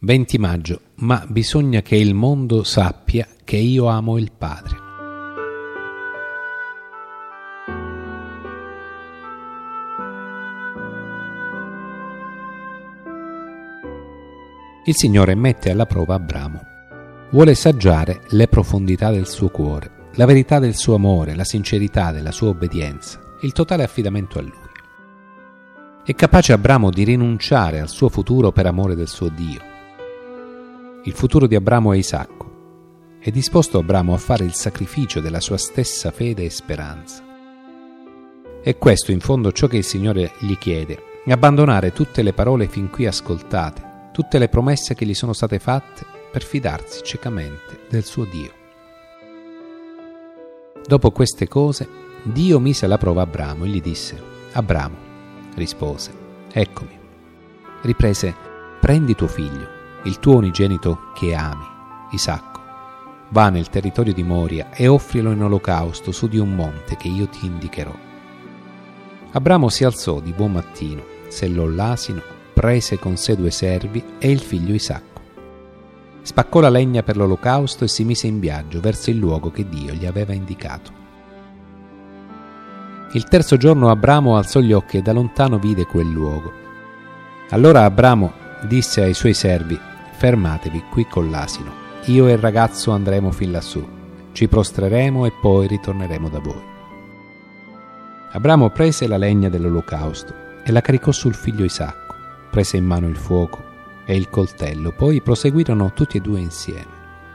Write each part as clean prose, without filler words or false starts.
20 maggio, ma bisogna che il mondo sappia che io amo il Padre. Il Signore mette alla prova Abramo. Vuole saggiare le profondità del suo cuore, la verità del suo amore, la sincerità della sua obbedienza, il totale affidamento a Lui. È capace Abramo di rinunciare al suo futuro per amore del suo Dio. Il futuro di Abramo è Isacco. È disposto Abramo a fare il sacrificio della sua stessa fede e speranza. È questo in fondo ciò che il Signore gli chiede, abbandonare tutte le parole fin qui ascoltate, tutte le promesse che gli sono state fatte per fidarsi ciecamente del suo Dio. Dopo queste cose, Dio mise alla prova Abramo e gli disse: Abramo, rispose, eccomi. Riprese: prendi tuo figlio, il tuo unigenito che ami, Isacco, va nel territorio di Moria e offrilo in olocausto su di un monte che io ti indicherò. Abramo si alzò di buon mattino, sellò l'asino, prese con sé 2 servi e il figlio Isacco. Spaccò la legna per l'olocausto e si mise in viaggio verso il luogo che Dio gli aveva indicato. Il terzo giorno Abramo alzò gli occhi e da lontano vide quel luogo. Allora Abramo disse ai suoi servi: fermatevi qui con l'asino, io e il ragazzo andremo fin lassù, ci prostreremo e poi ritorneremo da voi. Abramo prese la legna dell'olocausto e la caricò sul figlio Isacco, prese in mano il fuoco e il coltello, poi proseguirono tutti e 2 insieme.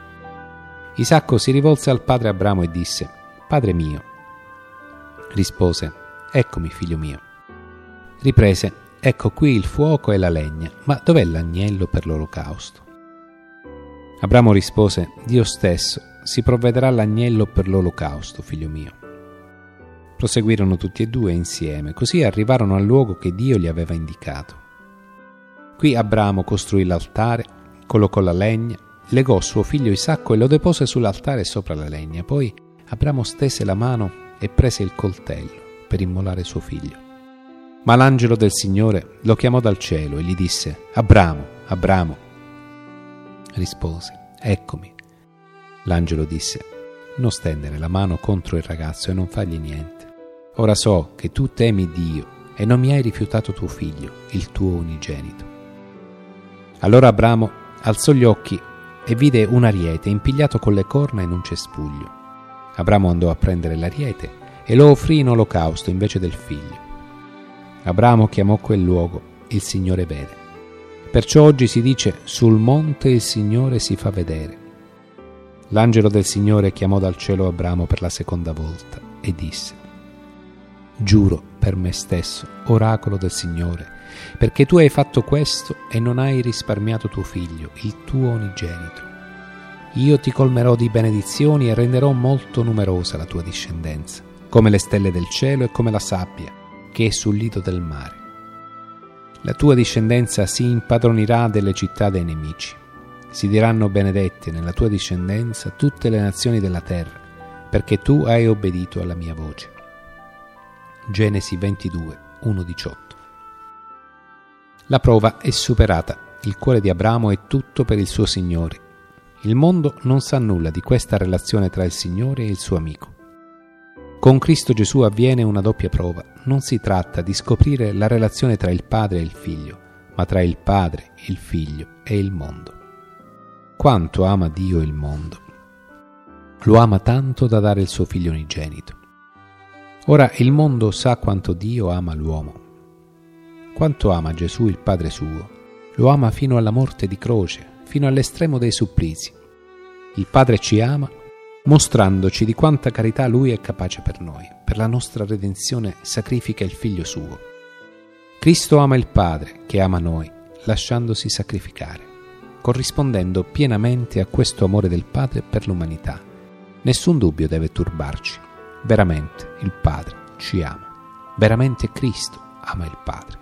Isacco si rivolse al padre Abramo e disse: Padre mio. Rispose: eccomi, figlio mio. Riprese: ecco qui il fuoco e la legna, ma dov'è l'agnello per l'olocausto? Abramo rispose: Dio stesso si provvederà l'agnello per l'olocausto, figlio mio. Proseguirono tutti e 2 insieme, così arrivarono al luogo che Dio gli aveva indicato. Qui Abramo costruì l'altare, collocò la legna, legò suo figlio Isacco e lo depose sull'altare sopra la legna. Poi Abramo stese la mano e prese il coltello per immolare suo figlio. Ma l'angelo del Signore lo chiamò dal cielo e gli disse: Abramo, Abramo. Rispose: eccomi. L'angelo disse: non stendere la mano contro il ragazzo e non fargli niente. Ora so che tu temi Dio e non mi hai rifiutato tuo figlio, il tuo unigenito. Allora Abramo alzò gli occhi e vide un ariete impigliato con le corna in un cespuglio. Abramo andò a prendere l'ariete e lo offrì in olocausto invece del figlio. Abramo chiamò quel luogo il Signore vede. Perciò oggi si dice: sul monte il Signore si fa vedere. L'angelo del Signore chiamò dal cielo Abramo per la seconda volta e disse: giuro per me stesso, oracolo del Signore, perché tu hai fatto questo e non hai risparmiato tuo figlio, il tuo unigenito. Io ti colmerò di benedizioni e renderò molto numerosa la tua discendenza, come le stelle del cielo e come la sabbia che è sul lido del mare. La tua discendenza si impadronirà delle città dei nemici. Si diranno benedette nella tua discendenza tutte le nazioni della terra, perché tu hai obbedito alla mia voce. Genesi 22, 1-18. La prova è superata, il cuore di Abramo è tutto per il suo Signore. Il mondo non sa nulla di questa relazione tra il Signore e il suo amico. Con Cristo Gesù avviene una doppia prova. Non si tratta di scoprire la relazione tra il Padre e il Figlio, ma tra il Padre, il Figlio e il mondo. Quanto ama Dio il mondo? Lo ama tanto da dare il suo Figlio unigenito. Ora il mondo sa quanto Dio ama l'uomo. Quanto ama Gesù il Padre suo? Lo ama fino alla morte di croce, fino all'estremo dei supplizi. Il Padre ci ama mostrandoci di quanta carità Lui è capace per noi. Per la nostra redenzione sacrifica il Figlio suo. Cristo ama il Padre che ama noi, lasciandosi sacrificare, corrispondendo pienamente a questo amore del Padre per l'umanità. Nessun dubbio deve turbarci. Veramente il Padre ci ama. Veramente Cristo ama il Padre.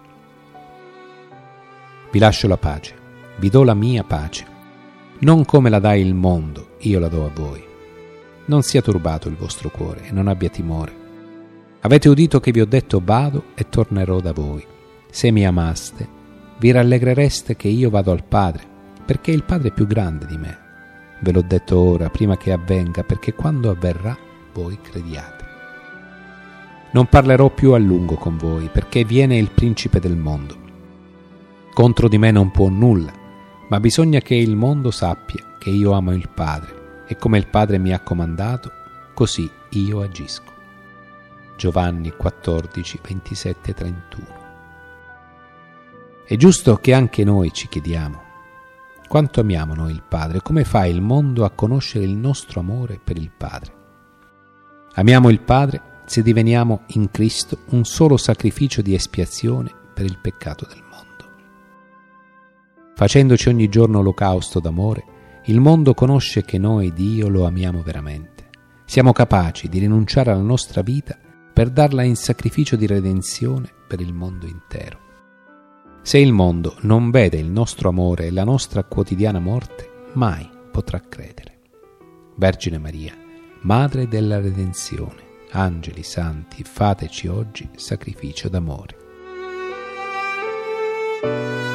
Vi lascio la pace, vi do la mia pace. Non come la dà il mondo, io la do a voi. Non sia turbato il vostro cuore e non abbia timore. Avete udito che vi ho detto: vado e tornerò da voi. Se mi amaste, vi rallegrereste che io vado al Padre, perché il Padre è più grande di me. Ve l'ho detto ora, prima che avvenga, perché quando avverrà voi crediate. Non parlerò più a lungo con voi, perché viene il principe del mondo. Contro di me non può nulla, ma bisogna che il mondo sappia che io amo il Padre, e come il Padre mi ha comandato, così io agisco. Giovanni 14, 27, 31. È giusto che anche noi ci chiediamo: quanto amiamo noi il Padre? Come fa il mondo a conoscere il nostro amore per il Padre? Amiamo il Padre se diveniamo in Cristo un solo sacrificio di espiazione per il peccato del mondo. Facendoci ogni giorno olocausto d'amore, il mondo conosce che noi Dio lo amiamo veramente. Siamo capaci di rinunciare alla nostra vita per darla in sacrificio di redenzione per il mondo intero. Se il mondo non vede il nostro amore e la nostra quotidiana morte, mai potrà credere. Vergine Maria, Madre della Redenzione, angeli santi, fateci oggi sacrificio d'amore.